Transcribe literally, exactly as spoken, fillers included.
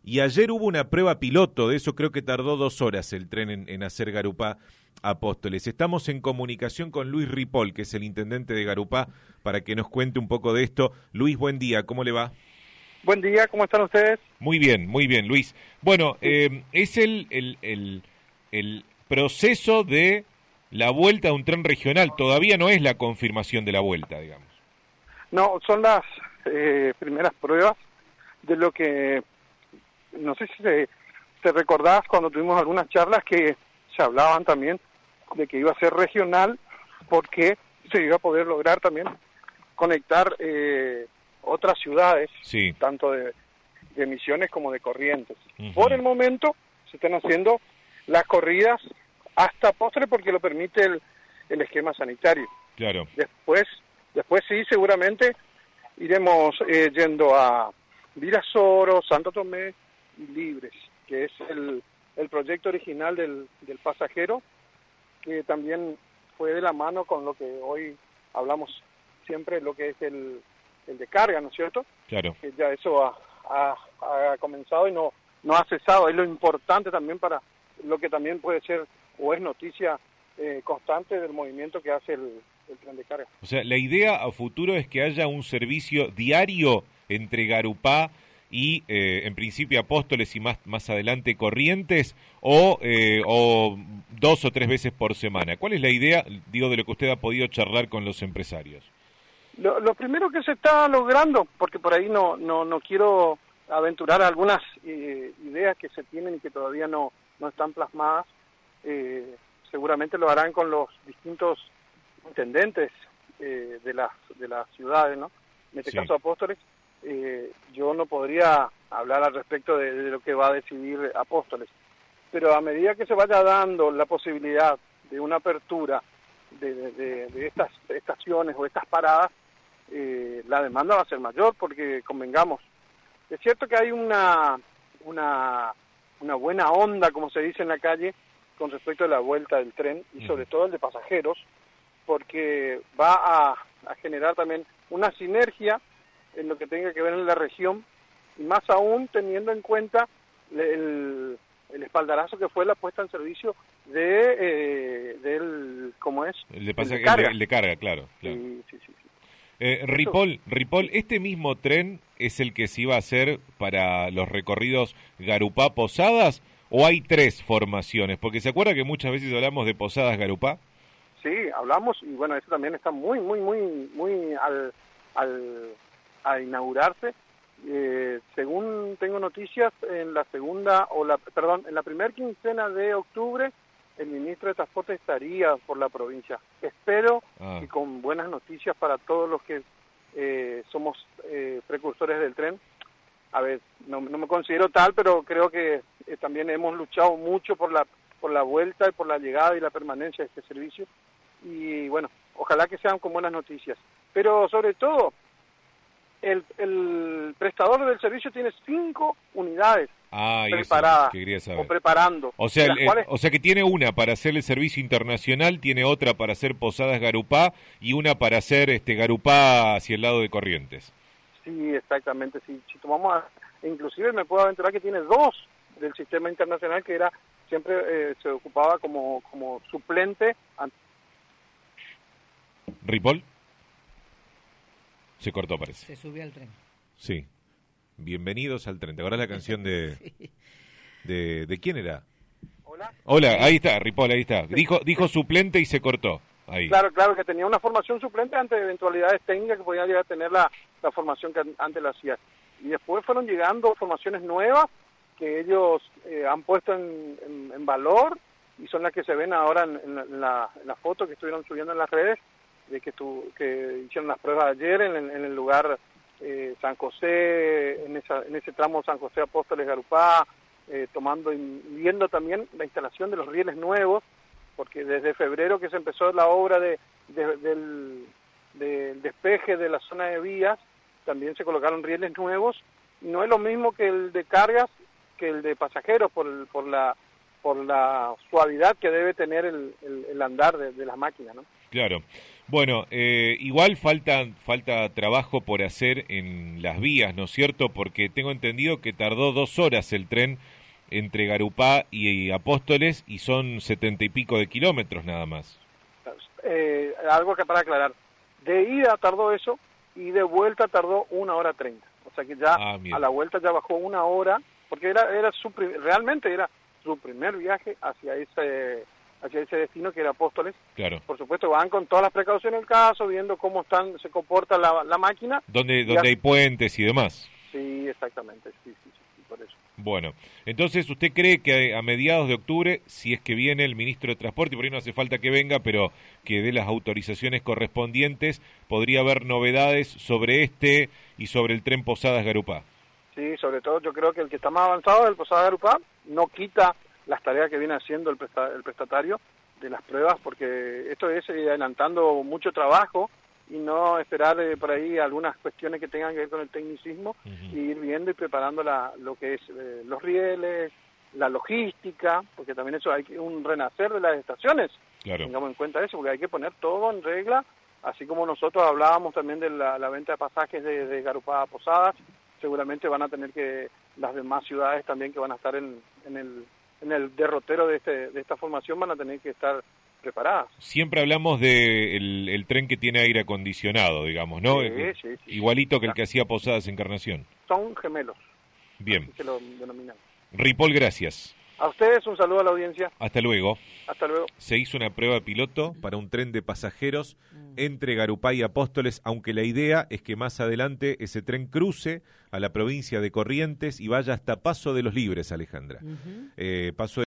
y ayer hubo una prueba piloto, de eso creo que tardó dos horas el tren en, en hacer Garupá Apóstoles. Estamos en comunicación con Luis Ripoll, que es el intendente de Garupá, para que nos cuente un poco de esto. Luis, buen día, ¿cómo le va? Buen día, ¿cómo están ustedes? Muy bien, muy bien, Luis. Bueno, eh, es el, el, el, el proceso de la vuelta de un tren regional, todavía no es la confirmación de la vuelta, digamos. No, son las eh, primeras pruebas de lo que, no sé si te, te recordás cuando tuvimos algunas charlas que se hablaban también de que iba a ser regional porque se iba a poder lograr también conectar eh, otras ciudades, sí, tanto de, de Misiones como de Corrientes. Uh-huh. Por el momento se están haciendo las corridas hasta Apóstoles porque lo permite el, el esquema sanitario. Claro. Después, después sí, seguramente iremos eh, yendo a Virasoro, Santo Tomé y Libres, que es el, el proyecto original del, del pasajero, que también fue de la mano con lo que hoy hablamos siempre, lo que es el, el de carga, ¿no es cierto? Claro. Que ya eso ha, ha, ha comenzado y no, no ha cesado. Es lo importante también para lo que también puede ser o es noticia eh, constante del movimiento que hace el, el tren de carga. O sea, la idea a futuro es que haya un servicio diario entre Garupá y, eh, en principio, Apóstoles y más más adelante Corrientes, o, eh, o dos o tres veces por semana. ¿Cuál es la idea, digo, de lo que usted ha podido charlar con los empresarios? Lo, lo primero que se está logrando, porque por ahí no no, no quiero aventurar algunas eh, ideas que se tienen y que todavía no, no están plasmadas, eh, seguramente lo harán con los distintos intendentes eh, de las de las ciudades, ¿no? En este sí. caso Apóstoles. Eh, yo no podría hablar al respecto de, de lo que va a decidir Apóstoles, pero a medida que se vaya dando la posibilidad de una apertura de, de, de, de estas estaciones o estas paradas, eh, la demanda va a ser mayor, porque convengamos, es cierto que hay una, una, una buena onda, como se dice en la calle, con respecto a la vuelta del tren, y sobre todo el de pasajeros, porque va a, a generar también una sinergia en lo que tenga que ver en la región, y más aún teniendo en cuenta el, el espaldarazo que fue la puesta en servicio de eh, del ¿cómo es? El de, pasa, el de carga, el de, el de carga claro. claro. Sí, sí, sí, sí. Eh, Ripoll, Ripoll, ¿este mismo tren es el que se iba a hacer para los recorridos Garupá-Posadas, o hay tres formaciones? Porque se acuerda que muchas veces hablamos de Posadas-Garupá. Sí, hablamos, y bueno, eso también está muy, muy, muy, muy al, al a inaugurarse. Eh, según tengo noticias, en la segunda, o la, perdón, en la primera quincena de octubre, el ministro de Transporte estaría por la provincia. Espero ah. y con buenas noticias para todos los que eh, somos eh, precursores del tren. A ver, no, no me considero tal, pero creo que eh, también hemos luchado mucho por la por la vuelta y por la llegada y la permanencia de este servicio. Y bueno, ojalá que sean con buenas noticias. Pero sobre todo, el, el prestador del servicio tiene cinco unidades ah, preparadas que quería saber. o preparando. O sea, el, cuales... o sea que tiene una para hacer el servicio internacional, tiene otra para hacer Posadas Garupá y una para hacer este Garupá hacia el lado de Corrientes. Sí, exactamente. Sí. Si tomamos, a, inclusive me puedo aventurar que tiene dos del sistema internacional, que era siempre eh, se ocupaba como como suplente. ¿Ripoll? Se cortó, parece. Se subió al tren. Sí. Bienvenidos al tren. ¿Te acordás la canción de, sí. de... ¿De quién era? Hola. Hola, ahí está, Ripoll, ahí está. Sí. Dijo dijo suplente y se cortó. Ahí. Claro, claro, que tenía una formación suplente ante eventualidades técnicas que podían llegar a tener la, la formación que antes la hacía. Y después fueron llegando formaciones nuevas que ellos eh, han puesto en, en, en valor, y son las que se ven ahora en, en, la, en la foto que estuvieron subiendo en las redes, de que tu, que hicieron las pruebas ayer en, en el lugar eh, San José, en esa en ese tramo San José Apóstoles Garupá, eh, tomando y viendo también la instalación de los rieles nuevos, porque desde febrero que se empezó la obra de, de del, del despeje de la zona de vías, también se colocaron rieles nuevos. No es lo mismo que el de cargas que el de pasajeros por el, por la por la suavidad que debe tener el, el, el andar de, de las máquinas, ¿no? Claro. Bueno, eh, igual falta, falta trabajo por hacer en las vías, ¿no es cierto? Porque tengo entendido que tardó dos horas el tren entre Garupá y Apóstoles y son setenta y pico de kilómetros nada más. Eh, algo que para aclarar, de ida tardó eso y de vuelta tardó una hora treinta. O sea que ya ah, a la vuelta ya bajó una hora, porque era, era su, realmente era su primer viaje hacia ese... hacia ese destino que era Apóstoles. Claro. Por supuesto, van con todas las precauciones del caso, viendo cómo están se comporta la, la máquina. Donde, donde hay puentes y demás. Sí, exactamente, sí, sí, sí, por eso. Bueno, entonces, ¿usted cree que a mediados de octubre, si es que viene el ministro de Transporte, y por ahí no hace falta que venga, pero que dé las autorizaciones correspondientes, podría haber novedades sobre este y sobre el tren Posadas-Garupá? Sí, sobre todo yo creo que el que está más avanzado es el Posadas-Garupá, no quita las tareas que viene haciendo el, presta, el prestatario de las pruebas, porque esto es ir adelantando mucho trabajo y no esperar eh, por ahí algunas cuestiones que tengan que ver con el tecnicismo, uh-huh. y ir viendo y preparando la, lo que es eh, los rieles, la logística, porque también eso hay un renacer de las estaciones, claro. Tengamos en cuenta eso, porque hay que poner todo en regla, así como nosotros hablábamos también de la, la venta de pasajes de, de Garupá a Posadas, seguramente van a tener que las demás ciudades también que van a estar en, en el en el derrotero de, este, de esta formación van a tener que estar preparadas. Siempre hablamos de el, el tren que tiene aire acondicionado, digamos, ¿no? Sí, sí, sí. Igualito que el que hacía Posadas Encarnación. Son gemelos. Bien. Así se lo denominan. Ripoll, gracias. A ustedes un saludo a la audiencia. Hasta luego. Hasta luego. Se hizo una prueba piloto para un tren de pasajeros entre Garupá y Apóstoles, aunque la idea es que más adelante ese tren cruce a la provincia de Corrientes y vaya hasta Paso de los Libres, Alejandra. Uh-huh. eh, Paso de